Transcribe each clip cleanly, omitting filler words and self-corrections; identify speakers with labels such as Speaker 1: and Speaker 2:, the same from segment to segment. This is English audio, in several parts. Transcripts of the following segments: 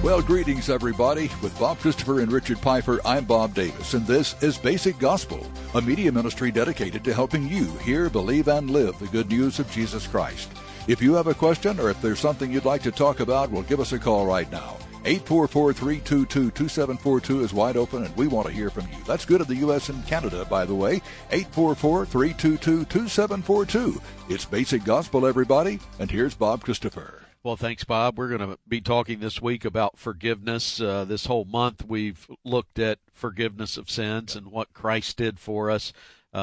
Speaker 1: Well, greetings, everybody. With Bob Christopher and Richard Piper, I'm Bob Davis, and this is Basic Gospel, a media ministry dedicated to helping you hear, believe, and live the good news of Jesus Christ. If you have a question or if there's something you'd like to talk about, well, give us a call right now. 844-322-2742 is wide open, and we want to hear from you. That's good in the U.S. and Canada, by the way. 844-322-2742. It's Basic Gospel, everybody, and here's Bob Christopher.
Speaker 2: Well, thanks, Bob. We're going to be talking this week about forgiveness. This whole month we've looked at forgiveness of sins and what Christ did for us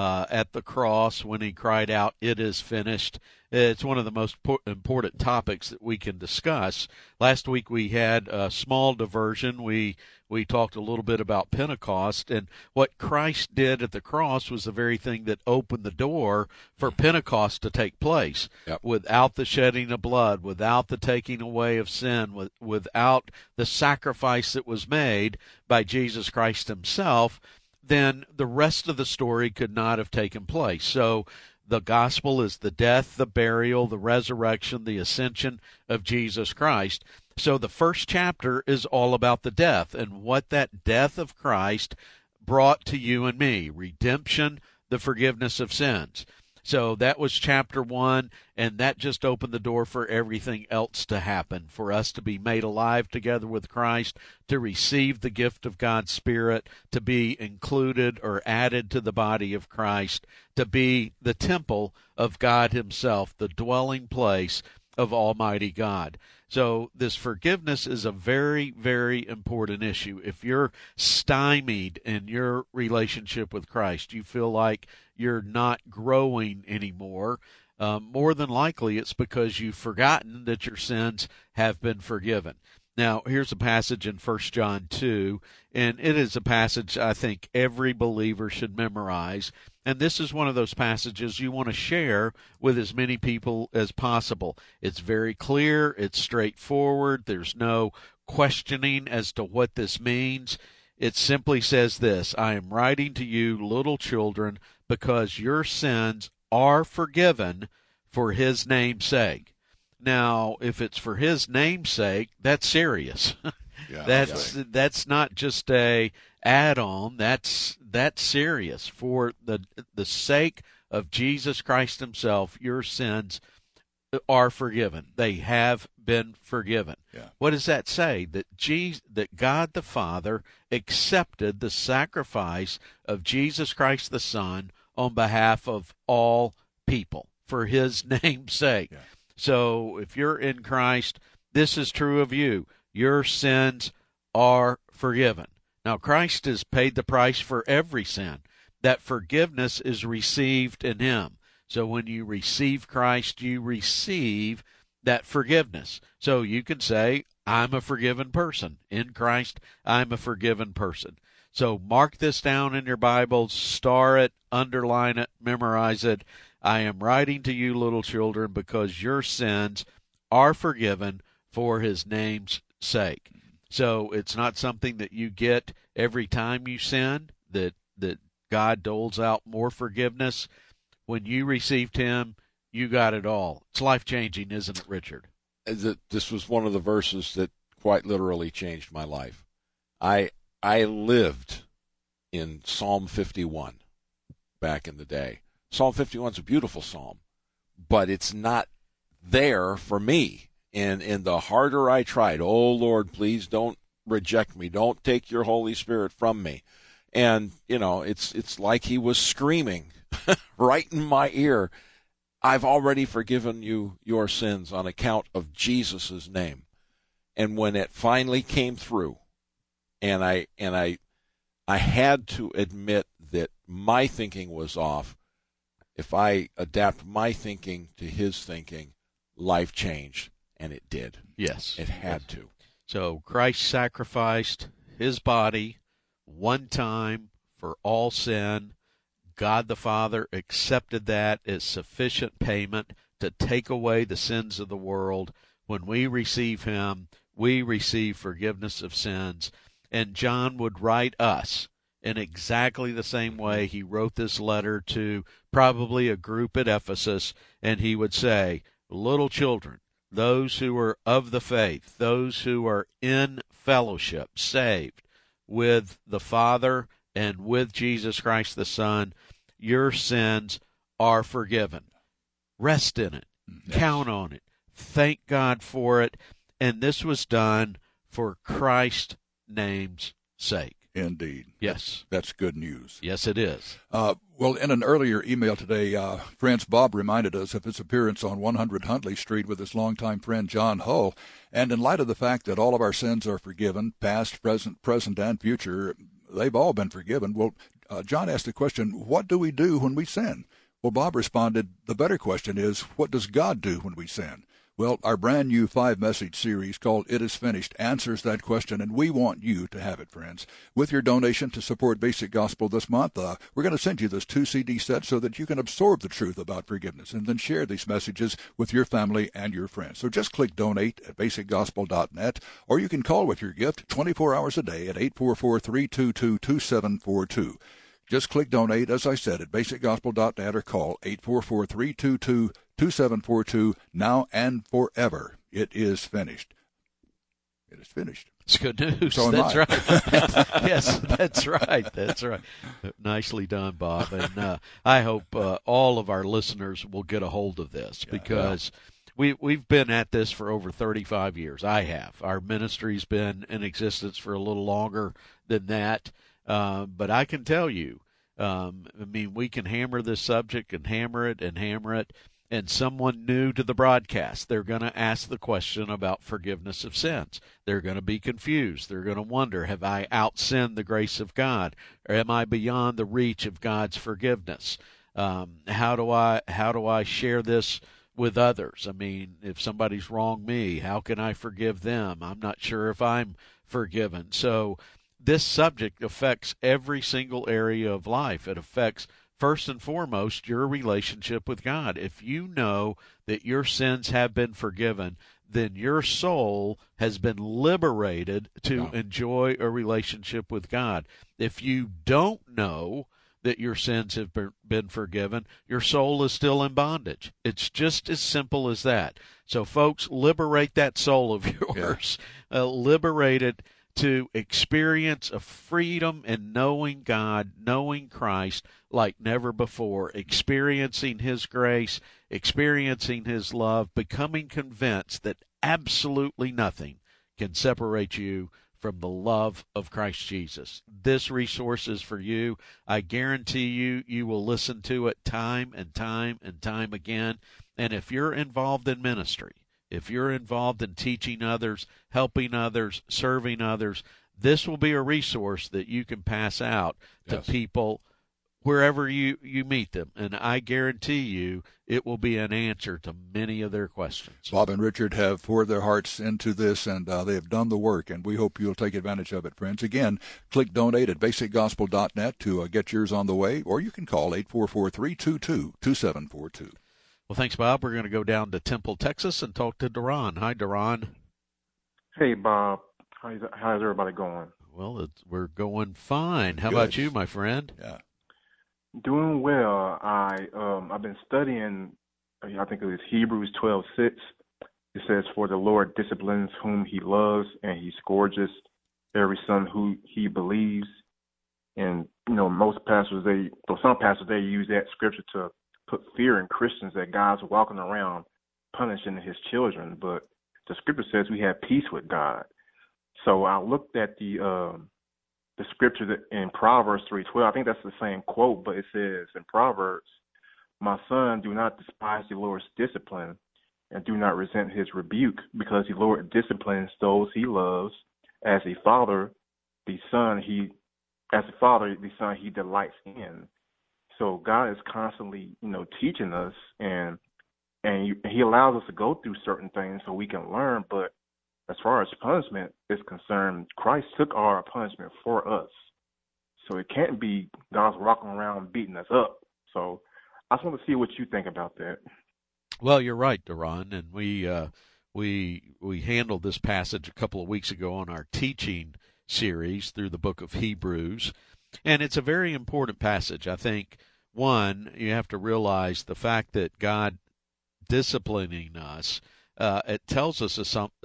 Speaker 2: at the cross when he cried out, "It is finished." It's one of the most important topics that we can discuss. Last week we had a small diversion. We talked a little bit about Pentecost, and what Christ did at the cross was the very thing that opened the door for Pentecost to take place.
Speaker 3: Yep.
Speaker 2: Without the shedding of blood, without the taking away of sin, without the sacrifice that was made by Jesus Christ himself, then the rest of the story could not have taken place. So the gospel is the death, the burial, the resurrection, the ascension of Jesus Christ. So the first chapter is all about the death and what that death of Christ brought to you and me, redemption, the forgiveness of sins. So that was chapter 1, and that just opened the door for everything else to happen, for us to be made alive together with Christ, to receive the gift of God's Spirit, to be included or added to the body of Christ, to be the temple of God himself, the dwelling place of Almighty God. So this forgiveness is a very, very important issue. If you're stymied in your relationship with Christ, you feel like you're not growing anymore, more than likely it's because you've forgotten that your sins have been forgiven. Now, here's a passage in 1 John 2, and it is a passage I think every believer should memorize. And this is one of those passages you want to share with as many people as possible. It's very clear, it's straightforward, there's no questioning as to what this means. It simply says this: I am writing to you, little children, because your sins are forgiven for his name's sake. Now, if it's for his name's sake, that's serious.
Speaker 3: Yeah,
Speaker 2: that's not just a add-on. That's serious. For the sake of Jesus Christ himself, your sins are forgiven. They have been forgiven.
Speaker 3: Yeah.
Speaker 2: What does that say? That God the Father accepted the sacrifice of Jesus Christ the Son on behalf of all people for his name's sake.
Speaker 3: Yeah.
Speaker 2: So if you're in Christ, this is true of you. Your sins are forgiven. Now, Christ has paid the price for every sin. That forgiveness is received in him. So when you receive Christ, you receive that forgiveness. So you can say, I'm a forgiven person. In Christ, I'm a forgiven person. So mark this down in your Bibles, star it, underline it, memorize it. I am writing to you, little children, because your sins are forgiven for his name's sake. So it's not something that you get every time you sin, that God doles out more forgiveness. When you received him, you got it all. It's life-changing, isn't it, Richard?
Speaker 3: This was one of the verses that quite literally changed my life. I lived in Psalm 51 back in the day. Psalm 51 is a beautiful psalm, but it's not there for me. And the harder I tried, oh, Lord, please don't reject me. Don't take your Holy Spirit from me. And, it's like he was screaming right in my ear, I've already forgiven you your sins on account of Jesus' name. And when it finally came through, and I had to admit that my thinking was off, if I adapt my thinking to his thinking, life changed, and it did.
Speaker 2: Yes.
Speaker 3: It had to.
Speaker 2: So Christ sacrificed his body one time for all sin. God the Father accepted that as sufficient payment to take away the sins of the world. When we receive him, we receive forgiveness of sins. And John would write us in exactly the same way. He wrote this letter to probably a group at Ephesus, and he would say, little children, those who are of the faith, those who are in fellowship, saved with the Father and with Jesus Christ the Son, your sins are forgiven. Rest in it.
Speaker 1: Yes.
Speaker 2: Count on it. Thank God for it. And this was done for Christ's name's sake.
Speaker 1: Indeed.
Speaker 2: Yes.
Speaker 1: That's good news.
Speaker 2: Yes, it is.
Speaker 1: Well, in an earlier email today, friends, Bob reminded us of his appearance on 100 Huntley Street with his longtime friend John Hull. And in light of the fact that all of our sins are forgiven, past, present, and future, they've all been forgiven. Well, John asked the question, what do we do when we sin? Well, Bob responded, the better question is, what does God do when we sin? Well, our brand new 5-message series called It Is Finished answers that question, and we want you to have it, friends. With your donation to support Basic Gospel this month, we're going to send you this 2-CD set so that you can absorb the truth about forgiveness and then share these messages with your family and your friends. So just click donate at basicgospel.net, or you can call with your gift 24 hours a day at 844-322-2742. Just click donate, as I said, at basicgospel.net or call 844-322-2742 now and forever. It is finished. It is finished.
Speaker 2: It's good news.
Speaker 1: So
Speaker 2: That's right. Yes, that's right. That's right. Nicely done, Bob. And I hope all of our listeners will get a hold of this because we've been at this for over 35 years. I have. Our ministry's been in existence for a little longer than that. But I can tell you, we can hammer this subject and hammer it, and someone new to the broadcast, they're going to ask the question about forgiveness of sins. They're going to be confused. They're going to wonder, have I outsinned the grace of God, or am I beyond the reach of God's forgiveness? How do I share this with others? I mean, if somebody's wronged me, how can I forgive them? I'm not sure if I'm forgiven. So this subject affects every single area of life. It affects, first and foremost, your relationship with God. If you know that your sins have been forgiven, then your soul has been liberated to enjoy a relationship with God. If you don't know that your sins have been forgiven, your soul is still in bondage. It's just as simple as that. So, folks, liberate that soul of yours. Liberate it to experience a freedom in knowing God, knowing Christ like never before, experiencing His grace, experiencing His love, becoming convinced that absolutely nothing can separate you from the love of Christ Jesus. This resource is for you. I guarantee you will listen to it time and time and time again. And if you're involved in ministry, if you're involved in teaching others, helping others, serving others, this will be a resource that you can pass out to people wherever you meet them. And I guarantee you it will be an answer to many of their questions.
Speaker 1: Bob and Richard have poured their hearts into this, and they have done the work, and we hope you'll take advantage of it, friends. Again, click donate at basicgospel.net to get yours on the way, or you can call 844-322-2742.
Speaker 2: Well, thanks, Bob. We're going to go down to Temple, Texas, and talk to Duran. Hi, Duran.
Speaker 4: Hey, Bob. How's everybody going?
Speaker 2: Well, we're going fine. How
Speaker 1: Good.
Speaker 2: about you, my friend?
Speaker 1: Yeah.
Speaker 4: Doing well. I've been studying, I think it was Hebrews 12:6. It says, "For the Lord disciplines whom He loves, and He scourges every son who He believes." And some pastors they use that scripture to put fear in Christians that God's walking around punishing His children. But the scripture says we have peace with God. So I looked at the scripture that in Proverbs 3:12. I think that's the same quote, but it says in Proverbs, "My son, do not despise the Lord's discipline, and do not resent His rebuke, because the Lord disciplines those He loves. As a father, the son He delights in." So God is constantly, teaching us, and He allows us to go through certain things so we can learn. But as far as punishment is concerned, Christ took our punishment for us. So it can't be God's walking around beating us up. So I just want to see what you think about that.
Speaker 2: Well, you're right, Duran, and we handled this passage a couple of weeks ago on our teaching series through the book of Hebrews, and it's a very important passage. I think, one, you have to realize the fact that God disciplining us, it tells us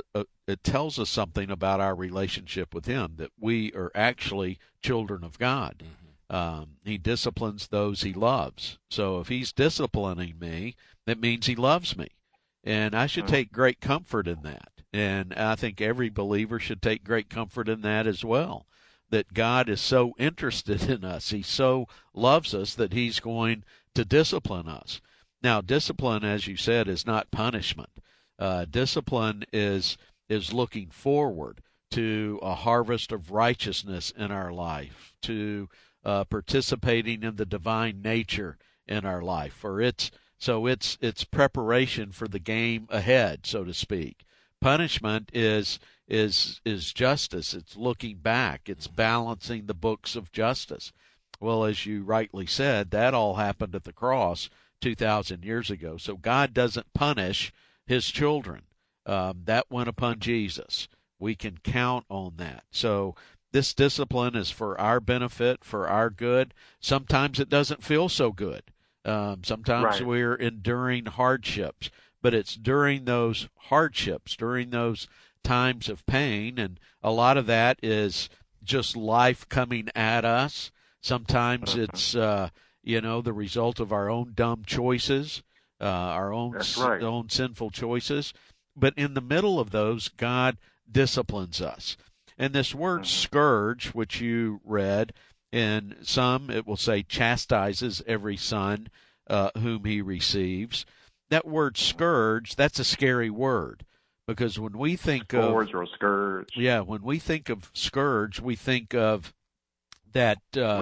Speaker 2: it tells us something about our relationship with Him, that we are actually children of God. He disciplines those He loves. So if He's disciplining me, that means He loves me. And I should take great comfort in that. And I think every believer should take great comfort in that as well, that God is so interested in us. He so loves us that He's going to discipline us. Now, discipline, as you said, is not punishment. Discipline is looking forward to a harvest of righteousness in our life, to participating in the divine nature in our life. It's preparation for the game ahead, so to speak. Punishment is justice. It's looking back. It's balancing the books of justice. Well, as you rightly said, that all happened at the cross 2,000 years ago. So God doesn't punish His children. That went upon Jesus. We can count on that. So this discipline is for our benefit, for our good. Sometimes it doesn't feel so good. Sometimes we're enduring hardships, but it's during those hardships, during those times of pain, and a lot of that is just life coming at us. Sometimes it's the result of our own dumb choices, our own sinful choices. But in the middle of those, God disciplines us. And this word scourge, which you read, in some it will say chastises every son whom He receives. That word scourge, that's a scary word, because when we think
Speaker 4: or scourge.
Speaker 2: Yeah, when we think of scourge, we think of that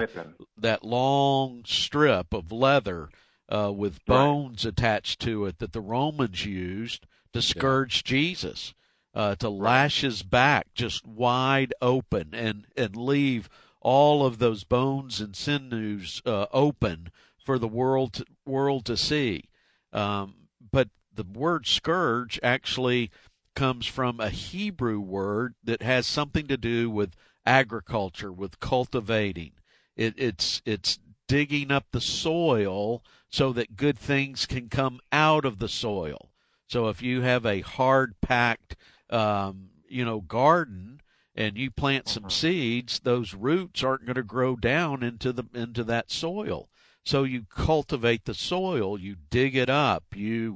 Speaker 2: long strip of leather with bones attached to it that the Romans used to scourge Jesus, to lash His back just wide open and leave all of those bones and sinews open for the world to see. But the word scourge actually comes from a Hebrew word that has something to do with agriculture, with cultivating. It's digging up the soil so that good things can come out of the soil. So if you have a hard-packed, garden, and you plant some seeds, those roots aren't going to grow down into that soil. So you cultivate the soil, you dig it up, you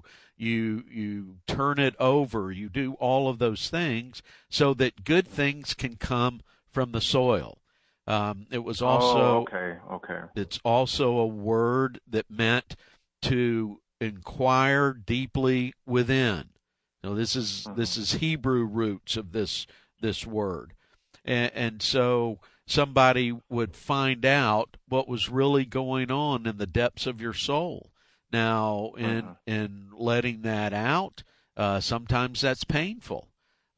Speaker 2: turn it over, you do all of those things so that good things can come from the soil. It was also It's also a word that meant to inquire deeply within. This is Hebrew roots of this word, and so somebody would find out what was really going on in the depths of your soul. Now, in letting that out, sometimes that's painful,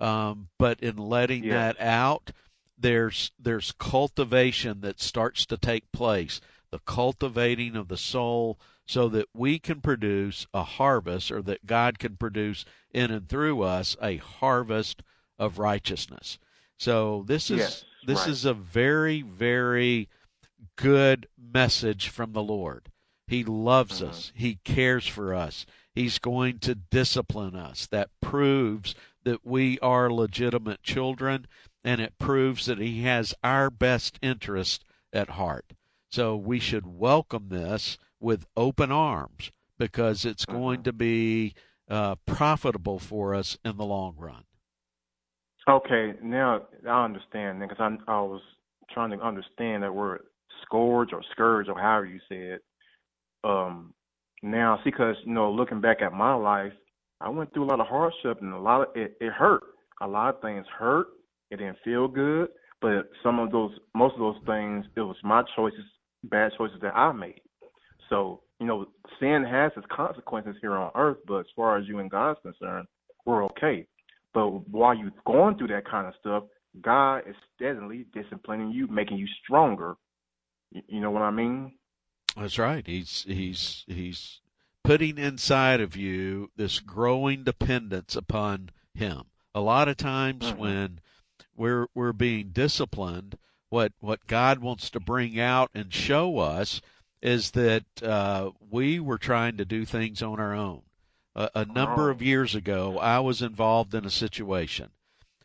Speaker 2: but in letting that out, there's cultivation that starts to take place, the cultivating of the soul, so that we can produce a harvest, or that God can produce in and through us a harvest of righteousness. So this is a very, very good message from the Lord. He loves us. He cares for us. He's going to discipline us. That proves that we are legitimate children, and it proves that He has our best interest at heart. So we should welcome this with open arms, because it's going to be profitable for us in the long run.
Speaker 4: Okay, now I understand, because I was trying to understand that word scourge or scourge, or however you say it. Now, see, because looking back at my life, I went through a lot of hardship, and it hurt. A lot of things hurt. It didn't feel good, but most of those things, it was my choices, bad choices that I made. So, sin has its consequences here on earth, but as far as you and God's concerned, we're okay. But while you're going through that kind of stuff, God is steadily disciplining you, making you stronger. You know what I mean?
Speaker 2: That's right. He's putting inside of you this growing dependence upon Him. A lot of times when we're being disciplined, what God wants to bring out and show us is that we were trying to do things on our own. A number of years ago, I was involved in a situation,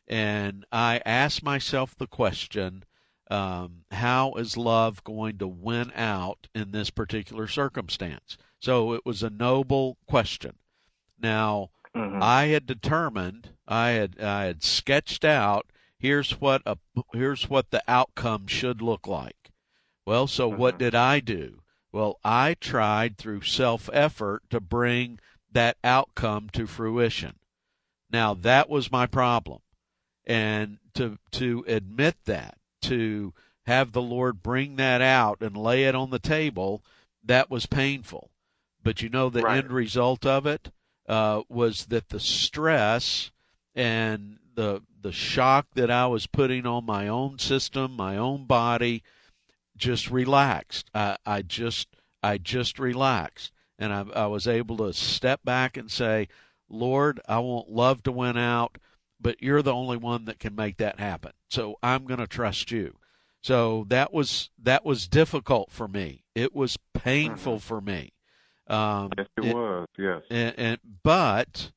Speaker 2: And I asked myself the question, how is love going to win out in this particular circumstance? So it was a noble question. Now, I had determined, I had sketched out, here's what the outcome should look like. Well, so what did I do? Well, I tried through self-effort to bring that outcome to fruition. Now, that was my problem. And to admit that, to have the Lord bring that out and lay it on the table, that was painful. But the end result of it was that the stress and the shock that I was putting on my own system, my own body, just relaxed. I just relaxed, and I was able to step back and say, Lord, I want love to win out, but you're the only one that can make that happen. So I'm going to trust you. So that was difficult for me. It was painful for me.
Speaker 4: Yes, it was. Yes.
Speaker 2: But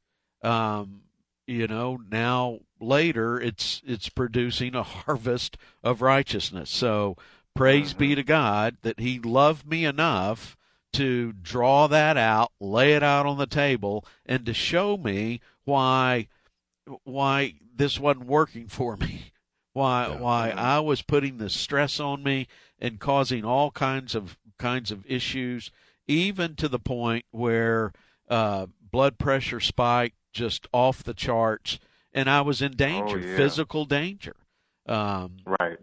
Speaker 2: now later it's producing a harvest of righteousness. So praise be to God that He loved me enough to draw that out, lay it out on the table, and to show me why this wasn't working for me. Why I was putting the stress on me and causing all kinds of issues, even to the point where blood pressure spiked just off the charts, and I was in danger, physical danger.
Speaker 4: Right.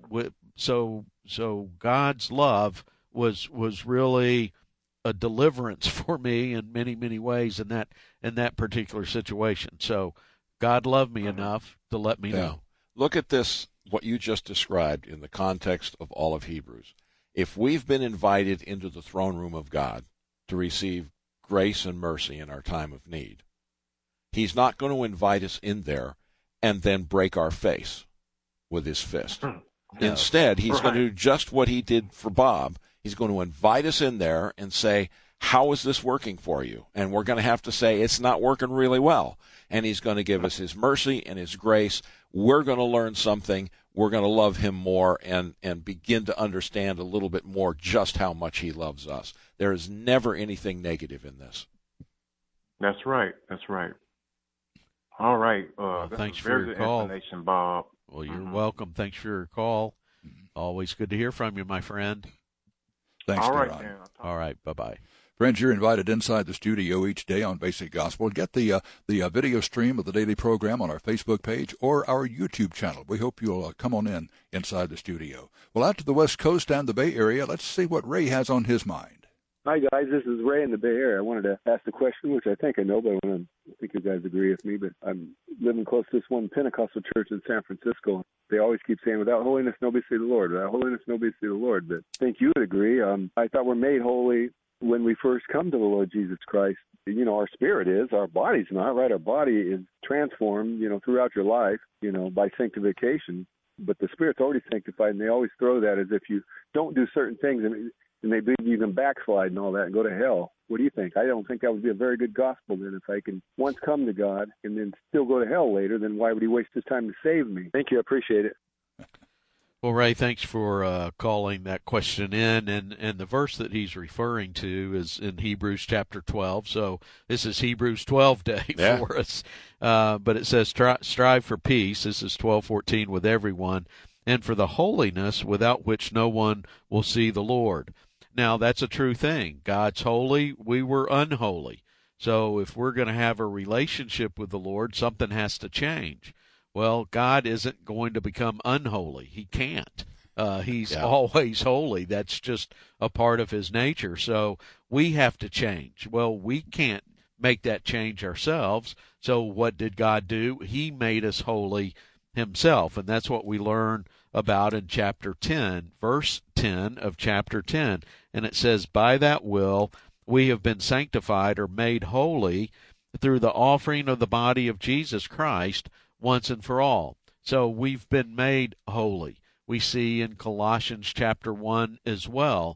Speaker 2: So God's love was really a deliverance for me in many, many ways in that particular situation. So God loved me enough to let me know.
Speaker 3: Look at this, what you just described in the context of all of Hebrews. If we've been invited into the throne room of God to receive grace and mercy in our time of need, He's not going to invite us in there and then break our face with His fist. No. Instead, He's going to do just what He did for Bob. He's going to invite us in there and say, how is this working for you? And we're going to have to say, it's not working really well. And He's going to give us His mercy and His grace. We're going to learn something. We're going to love Him more and begin to understand a little bit more just how much He loves us. There is never anything negative in this.
Speaker 4: That's right. All right.
Speaker 2: Thanks for your call,
Speaker 4: Bob.
Speaker 2: Well, you're welcome. Thanks for your call. Always good to hear from you, my friend.
Speaker 1: Thanks,
Speaker 4: All
Speaker 1: Ron.
Speaker 4: right, Dan.
Speaker 2: All right, bye-bye.
Speaker 1: Friends, you're invited inside the studio each day on Basic Gospel. Get the video stream of the daily program on our Facebook page or our YouTube channel. We hope you'll come on inside the studio. Well, out to the West Coast and the Bay Area, let's see what Ray has on his mind.
Speaker 5: Hi, guys. This is Ray in the Bay Area. I wanted to ask a question, which I think I know, but I think you guys agree with me. But I'm living close to this one Pentecostal church in San Francisco. They always keep saying, without holiness, nobody see the Lord. Without holiness, nobody see the Lord. But I think you would agree. I thought we're made holy when we first come to the Lord Jesus Christ. Our spirit is, our body's not, right? Our body is transformed, throughout your life, by sanctification. But the spirit's already sanctified, and they always throw that as if you don't do certain things, and they believe you can backslide and all that and go to hell. What do you think? I don't think that would be a very good gospel then. If I can once come to God and then still go to hell later, then why would He waste His time to save me? Thank you. I appreciate it.
Speaker 2: Well, Ray, thanks for calling that question in. And the verse that he's referring to is in Hebrews chapter 12. So this is Hebrews 12 day for us. But it says, strive for peace. This is 12:14 with everyone, and for the holiness without which no one will see the Lord. Now, that's a true thing. God's holy. We were unholy. So if we're going to have a relationship with the Lord, something has to change. Well, God isn't going to become unholy. He can't. He's always holy. That's just a part of His nature. So we have to change. Well, we can't make that change ourselves. So what did God do? He made us holy Himself. And that's what we learn about in chapter 10, verse 10 of chapter 10. And it says, by that will we have been sanctified or made holy through the offering of the body of Jesus Christ once and for all. So we've been made holy. We see in Colossians chapter 1 as well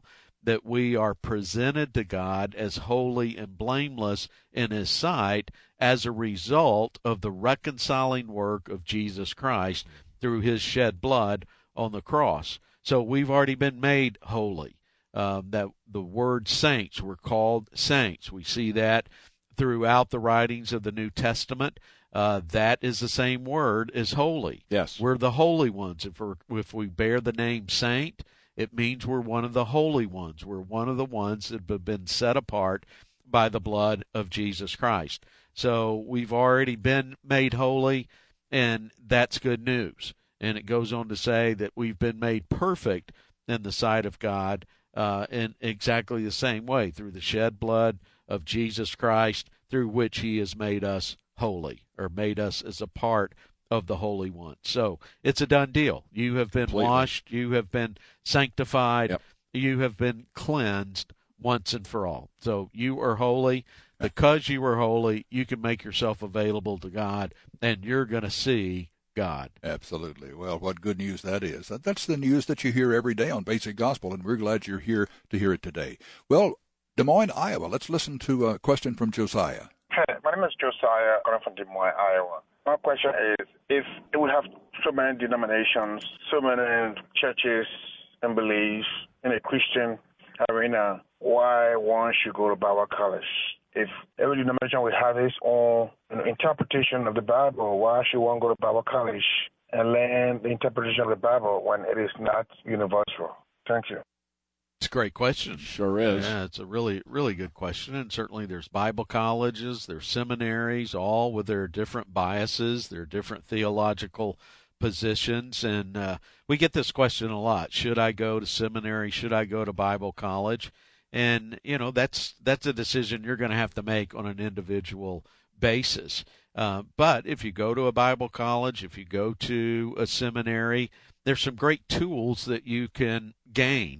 Speaker 2: that we are presented to God as holy and blameless in His sight as a result of the reconciling work of Jesus Christ through His shed blood on the cross. So we've already been made holy. That the word saints, we're called saints. We see that throughout the writings of the New Testament. That is the same word as holy.
Speaker 3: Yes.
Speaker 2: We're the holy ones. If we bear the name saint, it means we're one of the holy ones. We're one of the ones that have been set apart by the blood of Jesus Christ. So we've already been made holy, and that's good news. And it goes on to say that we've been made perfect in the sight of God in exactly the same way, through the shed blood of Jesus Christ, through which He has made us holy, or made us as a part of the Holy One. So it's a done deal. You have been washed, you have been sanctified, you have been cleansed once and for all. So you are holy. Because you are holy, you can make yourself available to God, and you're going to see God.
Speaker 1: Absolutely. Well, what good news that is. That's the news that you hear every day on Basic Gospel, and we're glad you're here to hear it today. Well, Des Moines, Iowa. Let's listen to a question from Josiah.
Speaker 6: Hey, my name is Josiah, calling from Des Moines, Iowa. My question is, if we have so many denominations, so many churches and beliefs in a Christian arena, why one should go to Bible college? If every denomination will have its own interpretation of the Bible, why should one go to Bible college and learn the interpretation of the Bible when it is not universal? Thank you.
Speaker 2: It's a great question.
Speaker 3: Sure is.
Speaker 2: Yeah, it's a really, really good question. And certainly there's Bible colleges, there's seminaries, all with their different biases, their different theological positions. And we get this question a lot. Should I go to seminary? Should I go to Bible college? And, you know, that's a decision you're going to have to make on an individual basis. But if you go to a Bible college, if you go to a seminary, there's some great tools that you can gain.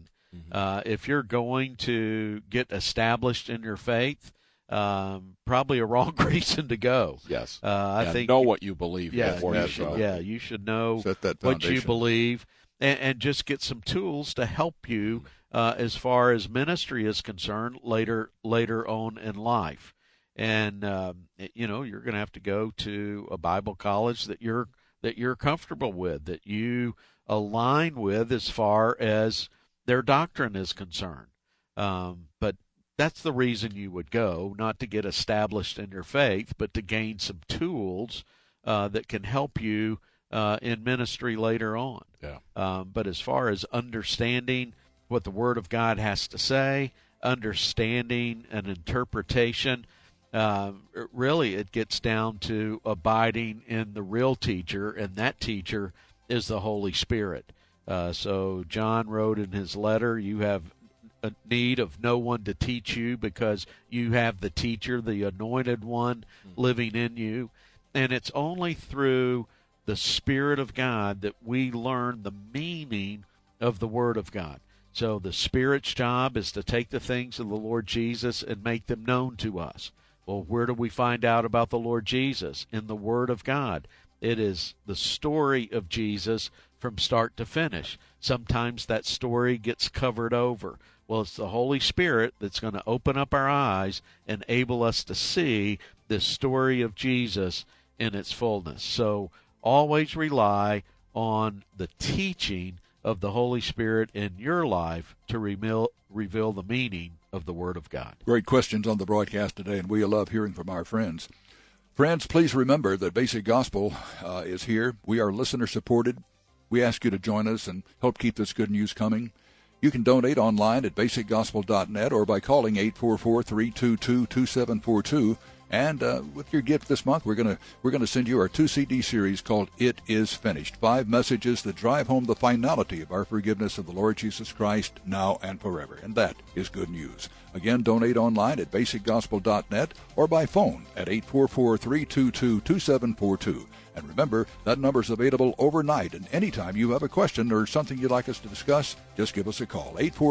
Speaker 2: If you're going to get established in your faith, probably a wrong reason to go.
Speaker 3: Yes.
Speaker 2: I think
Speaker 3: know what you believe before you go.
Speaker 2: Yeah, you should know
Speaker 1: that
Speaker 2: what you believe, and just get some tools to help you as far as ministry is concerned later on in life. And you know, you're going to have to go to a Bible college that you're comfortable with, that you align with as far as their doctrine is concerned. But that's the reason you would go, not to get established in your faith, but to gain some tools that can help you in ministry later on.
Speaker 3: Yeah.
Speaker 2: But as far as understanding what the Word of God has to say, understanding an interpretation, really it gets down to abiding in the real teacher, and that teacher is the Holy Spirit. So John wrote in his letter, you have a need of no one to teach you because you have the teacher, the anointed one, living in you. And it's only through the Spirit of God that we learn the meaning of the Word of God. So the Spirit's job is to take the things of the Lord Jesus and make them known to us. Well, where do we find out about the Lord Jesus? In the Word of God. It is the story of Jesus from start to finish. Sometimes that story gets covered over. Well, it's the Holy Spirit that's going to open up our eyes and enable us to see this story of Jesus in its fullness. So always rely on the teaching of the Holy Spirit in your life to reveal the meaning of the Word of God.
Speaker 1: Great questions on the broadcast today, and we love hearing from our friends. Friends, please remember that Basic Gospel is here. We are listener-supported. We ask you to join us and help keep this good news coming. You can donate online at basicgospel.net or by calling 844-322-2742. And with your gift this month, we're gonna send you our 2 CD series called It Is Finished. 5 messages that drive home the finality of our forgiveness of the Lord Jesus Christ now and forever. And that is good news. Again, donate online at basicgospel.net or by phone at 844-322-2742. And remember, that number's available overnight, and anytime you have a question or something you'd like us to discuss, just give us a call,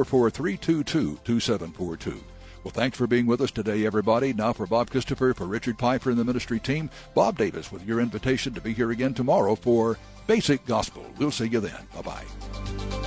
Speaker 1: 844-322-2742. Well, thanks for being with us today, everybody. Now for Bob Christopher, for Richard Piper and the ministry team, Bob Davis with your invitation to be here again tomorrow for Basic Gospel. We'll see you then. Bye-bye.